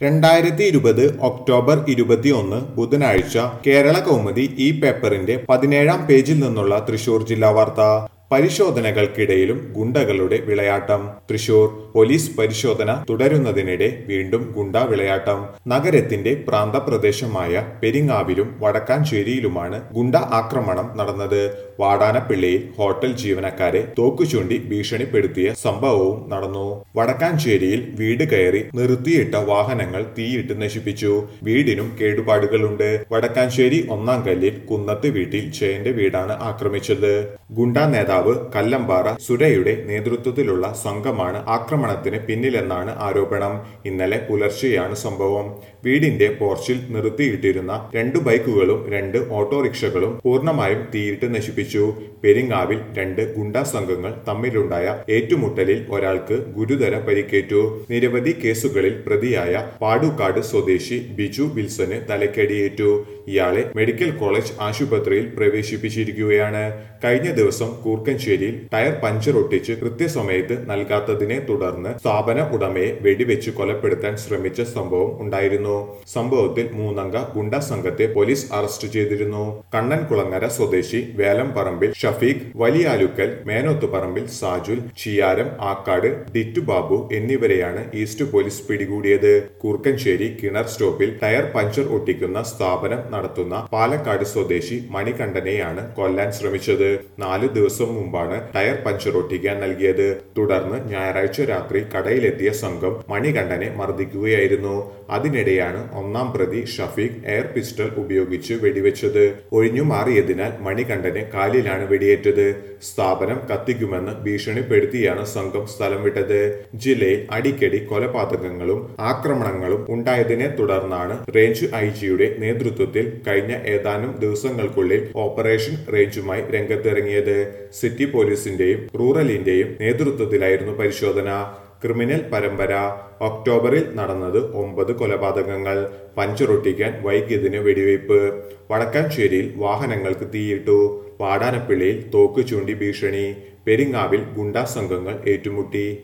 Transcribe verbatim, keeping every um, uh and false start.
രണ്ടായിരത്തി ഇരുപത് ഒക്ടോബർ ഇരുപത്തിയൊന്ന് ബുധനാഴ്ച കേരള കൗമുദി ഈ പേപ്പറിന്റെ പതിനേഴാം പേജിൽ നിന്നുള്ള തൃശൂർ ജില്ലാ വാർത്ത. പരിശോധനകൾക്കിടയിലും ഗുണ്ടകളുടെ വിളയാട്ടം. തൃശൂർ പോലീസ് പരിശോധന തുടരുന്നതിനിടെ വീണ്ടും ഗുണ്ടാ വിളയാട്ടം. നഗരത്തിന്റെ പ്രാന്തപ്രദേശമായ പെരിങ്ങാവിലും വടക്കാഞ്ചേരിയിലുമാണ് ഗുണ്ട ആക്രമണം നടന്നത്. വാടാനപ്പിള്ളിയിൽ ഹോട്ടൽ ജീവനക്കാരെ തോക്കുചൂണ്ടി ഭീഷണിപ്പെടുത്തിയ സംഭവവും നടന്നു. വടക്കാഞ്ചേരിയിൽ വീട് കയറി നിർത്തിയിട്ട വാഹനങ്ങൾ തീയിട്ട് നശിപ്പിച്ചു. വീടിനും കേടുപാടുകളുണ്ട്. വടക്കാഞ്ചേരി ഒന്നാം കല്ലിൽ കുന്നത്ത് വീട്ടിൽ ജയന്റെ വീടാണ് ആക്രമിച്ചത്. ഗുണ്ടാ നേതാവ് കല്ലമ്പാറ സുരയുടെ നേതൃത്വത്തിലുള്ള സംഘമാണ് ആക്രമണത്തിന് പിന്നിലെന്നാണ് ആരോപണം. ഇന്നലെ പുലർച്ചെയാണ് സംഭവം. വീടിന്റെ പോർച്ചിൽ നിർത്തിയിട്ടിരുന്ന രണ്ടു ബൈക്കുകളും രണ്ട് ഓട്ടോറിക്ഷകളും പൂർണ്ണമായും തീയിട്ട് നശിപ്പിച്ചു. പെരിങ്ങാവിൽ രണ്ട് ഗുണ്ടാ സംഘങ്ങൾ തമ്മിലുണ്ടായ ഏറ്റുമുട്ടലിൽ ഒരാൾക്ക് ഗുരുതര പരിക്കേറ്റു. നിരവധി കേസുകളിൽ പ്രതിയായ പാടുക്കാട് സ്വദേശി ബിജു വിൽസന് തലക്കടിയേറ്റു. ഇയാളെ മെഡിക്കൽ കോളേജ് ആശുപത്രിയിൽ പ്രവേശിപ്പിച്ചിരിക്കുകയാണ്. കഴിഞ്ഞ ദിവസം കൂർക്കഞ്ചേരിയിൽ ടയർ പഞ്ചർ ഒട്ടിച്ച് കൃത്യസമയത്ത് നൽകാത്തതിനെ തുടർന്ന് സ്ഥാപന ഉടമയെ വെടിവെച്ച് കൊലപ്പെടുത്താൻ ശ്രമിച്ച സംഭവം ഉണ്ടായിരുന്നു. സംഭവത്തിൽ മൂന്നംഗ ഗുണ്ടാ സംഘത്തെ പോലീസ് അറസ്റ്റ് ചെയ്തിരുന്നു. കണ്ണൻകുളങ്ങര സ്വദേശി വേലംപറമ്പിൽ ഷഫീഖ്, വലിയാലുക്കൽ മേനോത്തുപറമ്പിൽ സാജുൽ, ചിയാരം ആക്കാട് ഡിറ്റു ബാബു എന്നിവരെയാണ് ഈസ്റ്റ് പോലീസ് പിടികൂടിയത്. കൂർക്കഞ്ചേരി കിണർ സ്റ്റോപ്പിൽ ടയർ പഞ്ചർ ഒട്ടിക്കുന്ന സ്ഥാപനം നടത്തുന്ന പാലക്കാട് സ്വദേശി മണികണ്ഠനെയാണ് കൊല്ലാൻ ശ്രമിച്ചത്. നാലു ദിവസം മുമ്പാണ് ടയർ പഞ്ചർ ഒട്ടിക്കാൻ നൽകിയത്. തുടർന്ന് ഞായറാഴ്ച രാത്രി കടയിലെത്തിയ സംഘം മണികണ്ഠനെ മർദ്ദിക്കുകയായിരുന്നു. അതിനിടെയാണ് ഒന്നാം പ്രതി ഷഫീഖ് എയർ പിസ്റ്റൾ ഉപയോഗിച്ച് വെടിവെച്ചത്. ഒഴിഞ്ഞു മാറിയതിനാൽ മണികണ്ഠന് കാലിലാണ് വെടിയേറ്റത്. സ്ഥാപനം കത്തിക്കുമെന്ന് ഭീഷണിപ്പെടുത്തിയാണ് സംഘം സ്ഥലം വിട്ടത്. ജില്ലയിൽ അടിക്കടി കൊലപാതകങ്ങളും ആക്രമണങ്ങളും ഉണ്ടായതിനെ തുടർന്നാണ് റേഞ്ച് ഐ ജിയുടെ നേതൃത്വത്തിൽ കഴിഞ്ഞ ഏതാനും ദിവസങ്ങൾക്കുള്ളിൽ ഓപ്പറേഷൻ റേഞ്ചുമായി രംഗത്തിറങ്ങിയത്. സിറ്റി പോലീസിന്റെയും റൂറലിന്റെയും നേതൃത്വത്തിലായിരുന്നു പരിശോധന. ക്രിമിനൽ പരമ്പര. ഒക്ടോബറിൽ നടന്നത് ഒമ്പത് കൊലപാതകങ്ങൾ. പഞ്ചറൊട്ടിക്കാൻ വൈകിയതിന് വെടിവയ്പ്. വടക്കാഞ്ചേരിയിൽ വാഹനങ്ങൾക്ക് തീയിട്ടു. വാടാനപ്പിള്ളിയിൽ തോക്ക് ചൂണ്ടി ഭീഷണി. പെരിങ്ങാവിൽ ഗുണ്ടാ സംഘങ്ങൾ ഏറ്റുമുട്ടി.